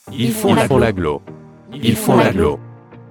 Ils font l'agglo. Ils font l'agglo.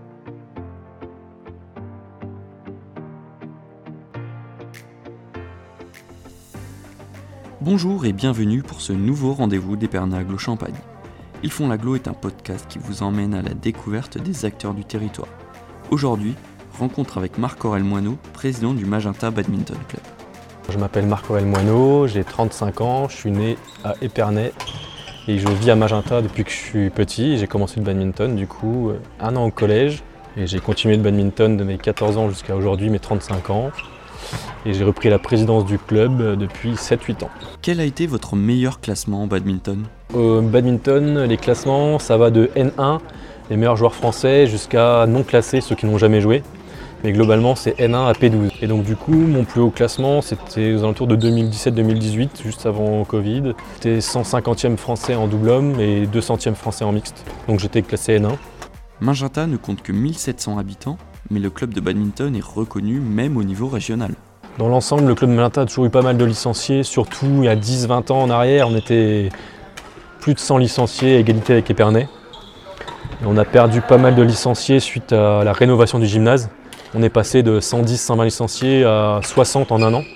Bonjour et bienvenue pour ce nouveau rendez-vous d'Épernagles Champagne. Ils font l'agglo est un podcast qui vous emmène à la découverte des acteurs du territoire. Aujourd'hui, rencontre avec Marc-Aurèle Moineau, président du Magenta Badminton Club. Je m'appelle Marc-Aurèle Moineau, j'ai 35 ans, je suis né à Épernay et je vis à Magenta depuis que je suis petit. J'ai commencé le badminton du coup 1 an au collège et j'ai continué le badminton de mes 14 ans jusqu'à aujourd'hui mes 35 ans. Et j'ai repris la présidence du club depuis 7-8 ans. Quel a été votre meilleur classement en badminton ? Au badminton, les classements, ça va de N1, les meilleurs joueurs français, jusqu'à non classés, ceux qui n'ont jamais joué. Mais globalement, c'est N1 à P12. Et donc du coup, mon plus haut classement, c'était aux alentours de 2017-2018, juste avant Covid. J'étais 150e français en double homme et 200e français en mixte. Donc j'étais classé N1. Magenta ne compte que 1700 habitants, mais le club de badminton est reconnu même au niveau régional. Dans l'ensemble, le club de Magenta a toujours eu pas mal de licenciés, surtout il y a 10-20 ans en arrière, on était plus de 100 licenciés à égalité avec Épernay. Et on a perdu pas mal de licenciés suite à la rénovation du gymnase. On est passé de 110-120 licenciés à 60 en 1 an.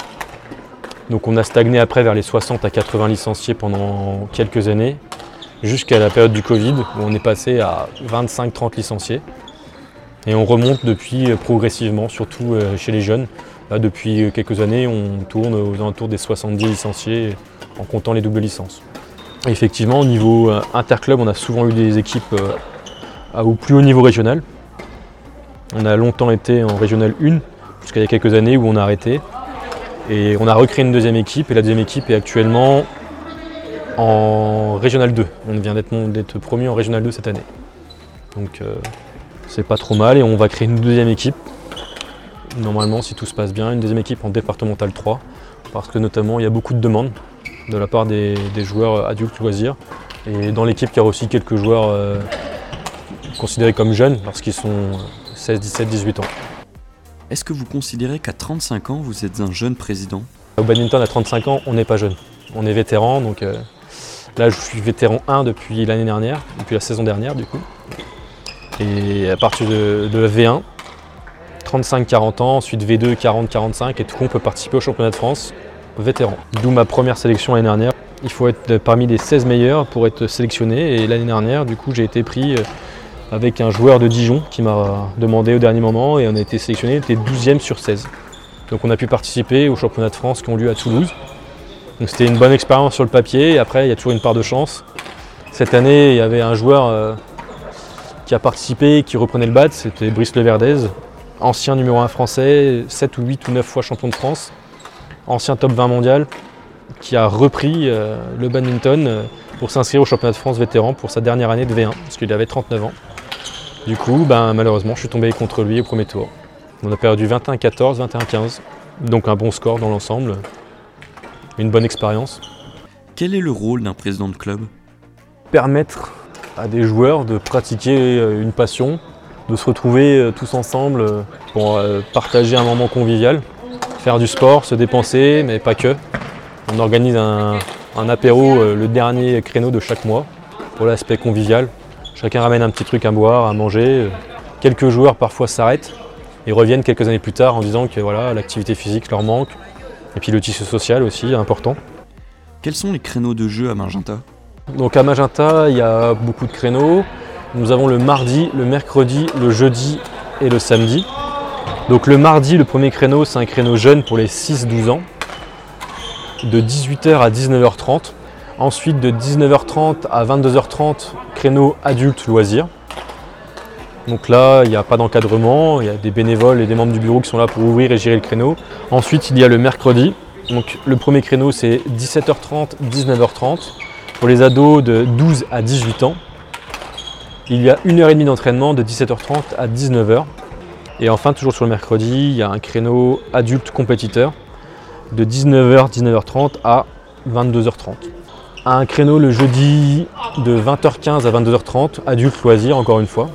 Donc on a stagné après vers les 60 à 80 licenciés pendant quelques années, jusqu'à la période du Covid où on est passé à 25-30 licenciés. Et on remonte depuis progressivement, surtout chez les jeunes. Là, depuis quelques années, on tourne aux alentours des 70 licenciés en comptant les doubles licences. Et effectivement, au niveau interclub, on a souvent eu des équipes au plus haut niveau régional. On a longtemps été en régional 1, jusqu'à il y a quelques années où on a arrêté. Et on a recréé une deuxième équipe, et la deuxième équipe est actuellement en régional 2. On vient d'être promu en régional 2 cette année. Donc c'est pas trop mal, et on va créer une deuxième équipe. Normalement, si tout se passe bien, une deuxième équipe en départemental 3, parce que notamment il y a beaucoup de demandes de la part des joueurs adultes loisirs. Et dans l'équipe, il y aura aussi quelques joueurs considérés comme jeunes, parce qu'ils sont 16, 17, 18 ans. Est-ce que vous considérez qu'à 35 ans, vous êtes un jeune président ? Au badminton, à 35 ans, on n'est pas jeune. On est vétéran, donc là je suis vétéran 1 depuis l'année dernière, depuis la saison dernière du coup. Et à partir de V1, 35-40 ans, ensuite V2, 40-45, et tout on peut participer au championnat de France vétéran. D'où ma première sélection l'année dernière. Il faut être parmi les 16 meilleurs pour être sélectionné, et l'année dernière, du coup, j'ai été pris avec un joueur de Dijon qui m'a demandé au dernier moment, et on a été sélectionné, il était 12e sur 16. Donc on a pu participer au championnat de France qui ont lieu à Toulouse. Donc c'était une bonne expérience sur le papier, et après il y a toujours une part de chance. Cette année, il y avait un joueur qui a participé, qui reprenait le bad, c'était Brice Leverdez. Ancien numéro 1 français, 7 ou 8 ou 9 fois champion de France, ancien top 20 mondial, qui a repris le badminton pour s'inscrire au championnat de France vétéran pour sa dernière année de V1, parce qu'il avait 39 ans. Du coup, malheureusement, je suis tombé contre lui au premier tour. On a perdu 21-14, 21-15, donc un bon score dans l'ensemble, une bonne expérience. Quel est le rôle d'un président de club ? Permettre à des joueurs de pratiquer une passion, de se retrouver tous ensemble pour partager un moment convivial, faire du sport, se dépenser, mais pas que. On organise un apéro le dernier créneau de chaque mois pour l'aspect convivial. Chacun ramène un petit truc à boire, à manger. Quelques joueurs parfois s'arrêtent et reviennent quelques années plus tard en disant que voilà, l'activité physique leur manque. Et puis le tissu social aussi, important. Quels sont les créneaux de jeu à Magenta ? Donc à Magenta, il y a beaucoup de créneaux. Nous avons le mardi, le mercredi, le jeudi et le samedi. Donc le mardi, le premier créneau, c'est un créneau jeune pour les 6-12 ans, de 18h à 19h30. Ensuite, de 19h30 à 22h30, créneau adulte loisirs. Donc là, il n'y a pas d'encadrement, il y a des bénévoles et des membres du bureau qui sont là pour ouvrir et gérer le créneau. Ensuite, il y a le mercredi. Donc le premier créneau, c'est 17h30, 19h30 pour les ados de 12 à 18 ans. Il y a 1h30 d'entraînement de 17h30 à 19h. Et enfin, toujours sur le mercredi, il y a un créneau adulte compétiteur de 19h, 19h30 à 22h30. Un créneau le jeudi de 20h15 à 22h30, adulte loisir encore une fois.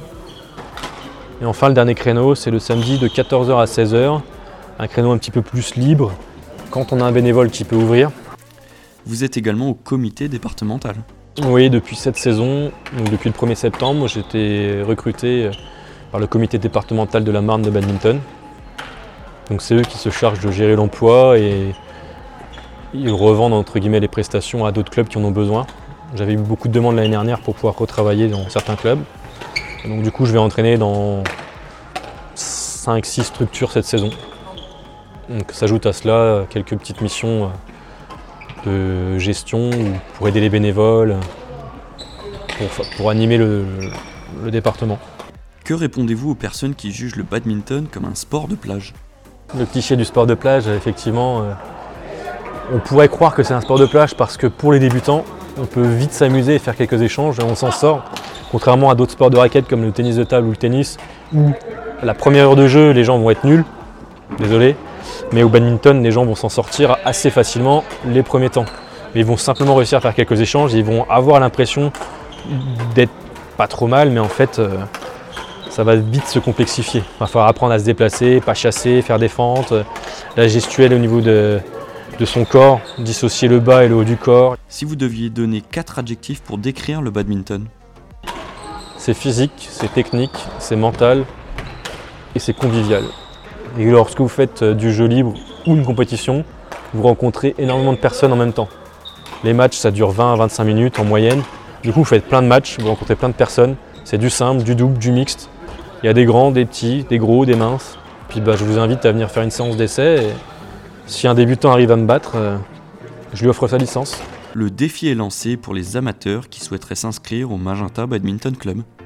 Et enfin, le dernier créneau, c'est le samedi de 14h à 16h, un créneau un petit peu plus libre, quand on a un bénévole qui peut ouvrir. Vous êtes également au comité départemental. Oui, depuis cette saison, donc depuis le 1er septembre, j'ai été recruté par le comité départemental de la Marne de badminton. Donc c'est eux qui se chargent de gérer l'emploi et ils revendent entre guillemets les prestations à d'autres clubs qui en ont besoin. J'avais eu beaucoup de demandes l'année dernière pour pouvoir retravailler dans certains clubs. Et donc du coup je vais entraîner dans 5-6 structures cette saison. Donc s'ajoute à cela quelques petites missions de gestion pour aider les bénévoles, pour animer le département. Que répondez-vous aux personnes qui jugent le badminton comme un sport de plage ? Le cliché du sport de plage, effectivement, on pourrait croire que c'est un sport de plage parce que pour les débutants, on peut vite s'amuser et faire quelques échanges et on s'en sort. Contrairement à d'autres sports de raquettes comme le tennis de table ou le tennis, où à la première heure de jeu, les gens vont être nuls, désolé, mais au badminton, les gens vont s'en sortir assez facilement les premiers temps. Mais ils vont simplement réussir à faire quelques échanges et ils vont avoir l'impression d'être pas trop mal, mais en fait, ça va vite se complexifier. Il va falloir apprendre à se déplacer, pas chasser, faire des fentes, la gestuelle au niveau de son corps, dissocier le bas et le haut du corps. Si vous deviez donner 4 adjectifs pour décrire le badminton ? C'est physique, c'est technique, c'est mental et c'est convivial. Et lorsque vous faites du jeu libre ou une compétition, vous rencontrez énormément de personnes en même temps. Les matchs, ça dure 20 à 25 minutes en moyenne. Du coup, vous faites plein de matchs, vous rencontrez plein de personnes. C'est du simple, du double, du mixte. Il y a des grands, des petits, des gros, des minces. Puis je vous invite à venir faire une séance d'essai. Et si un débutant arrive à me battre, je lui offre sa licence. Le défi est lancé pour les amateurs qui souhaiteraient s'inscrire au Magenta Badminton Club.